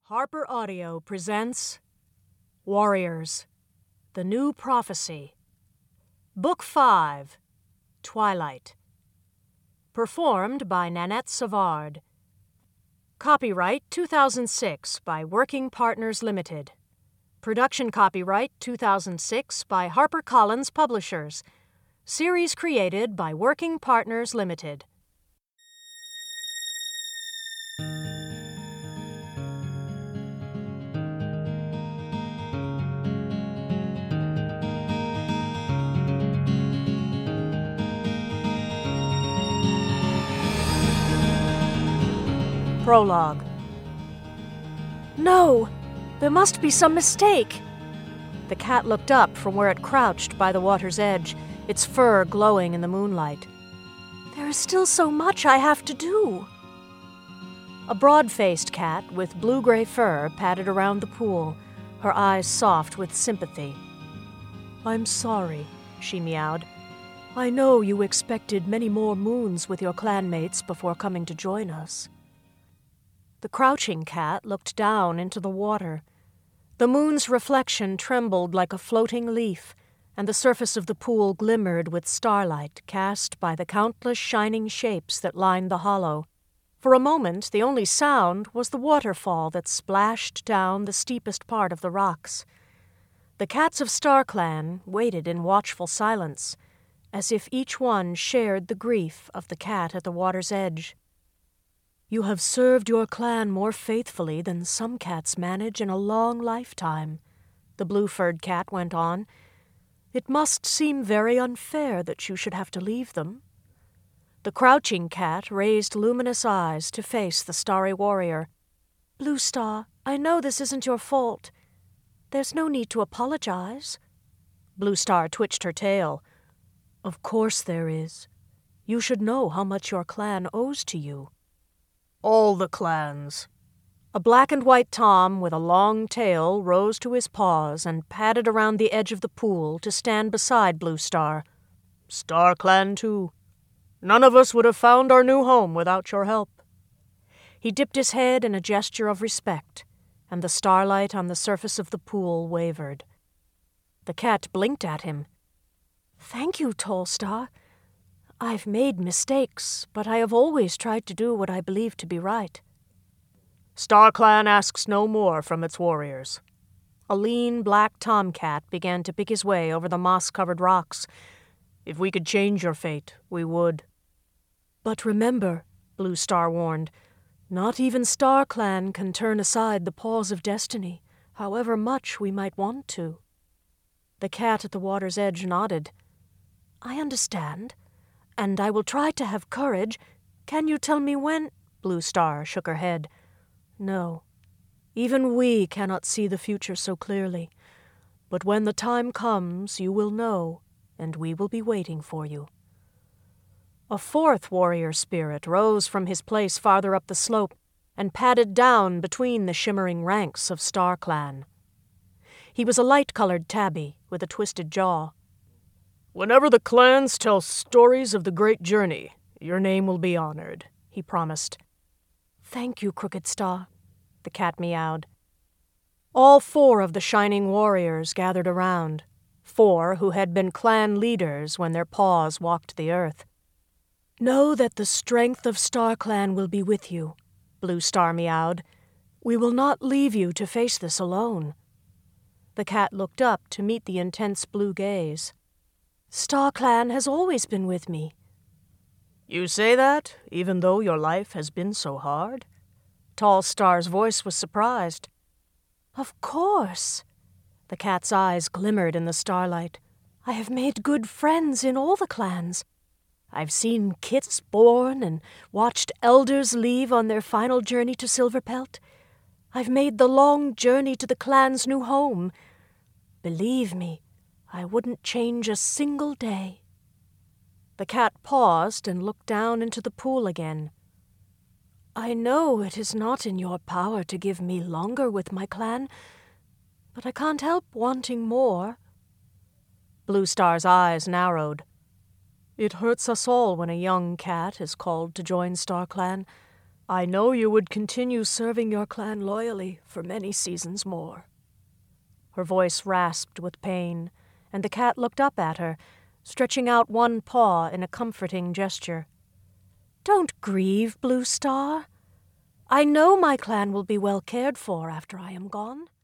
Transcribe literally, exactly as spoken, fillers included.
Harper Audio presents Warriors, The New Prophecy, Book five, Twilight. Performed by Nanette Savard. Copyright two thousand six by Working Partners Limited. Production copyright two thousand six by HarperCollins Publishers. Series created by Working Partners Limited. Prologue. No! There must be some mistake! The cat looked up from where it crouched by the water's edge, its fur glowing in the moonlight. There is still so much I have to do. A broad-faced cat with blue-gray fur padded around the pool, her eyes soft with sympathy. I'm sorry, she meowed. I know you expected many more moons with your clanmates before coming to join us. The crouching cat looked down into the water. The moon's reflection trembled like a floating leaf, and the surface of the pool glimmered with starlight cast by the countless shining shapes that lined the hollow. For a moment, the only sound was the waterfall that splashed down the steepest part of the rocks. The cats of StarClan waited in watchful silence, as if each one shared the grief of the cat at the water's edge. You have served your clan more faithfully than some cats manage in a long lifetime, the blue-furred cat went on. It must seem very unfair that you should have to leave them. The crouching cat raised luminous eyes to face the starry warrior. Blue Star, I know this isn't your fault. There's no need to apologize. Blue Star twitched her tail. Of course there is. You should know how much your clan owes to you. All the clans. A black and white tom with a long tail rose to his paws and padded around the edge of the pool to stand beside Blue Star. StarClan too. None of us would have found our new home without your help. He dipped his head in a gesture of respect, and the starlight on the surface of the pool wavered. The cat blinked at him. Thank you, Tall Star. I've made mistakes, but I have always tried to do what I believe to be right. StarClan asks no more from its warriors. A lean black tomcat began to pick his way over the moss-covered rocks. If we could change your fate, we would. But remember, Blue Star warned, not even StarClan can turn aside the paws of destiny, however much we might want to. The cat at the water's edge nodded. I understand. And I will try to have courage. Can you tell me when? Blue Star shook her head. No. Even we cannot see the future so clearly. But when the time comes, you will know, and we will be waiting for you. A fourth warrior spirit rose from his place farther up the slope and padded down between the shimmering ranks of StarClan. He was a light-colored tabby with a twisted jaw. Whenever the clans tell stories of the great journey, your name will be honored, he promised. Thank you, Crooked Star, the cat meowed. All four of the shining warriors gathered around, four who had been clan leaders when their paws walked the earth. Know that the strength of StarClan will be with you, Blue Star meowed. We will not leave you to face this alone. The cat looked up to meet the intense blue gaze. StarClan has always been with me. You say that, even though your life has been so hard? Tall Star's voice was surprised. Of course. The cat's eyes glimmered in the starlight. I have made good friends in all the clans. I've seen kits born and watched elders leave on their final journey to Silverpelt. I've made the long journey to the clan's new home. Believe me, I wouldn't change a single day. The cat paused and looked down into the pool again. I know it is not in your power to give me longer with my clan, but I can't help wanting more. Blue Star's eyes narrowed. It hurts us all when a young cat is called to join StarClan. I know you would continue serving your clan loyally for many seasons more." Her voice rasped with pain, and the cat looked up at her, stretching out one paw in a comforting gesture. "Don't grieve, Blue Star. I know my clan will be well cared for after I am gone."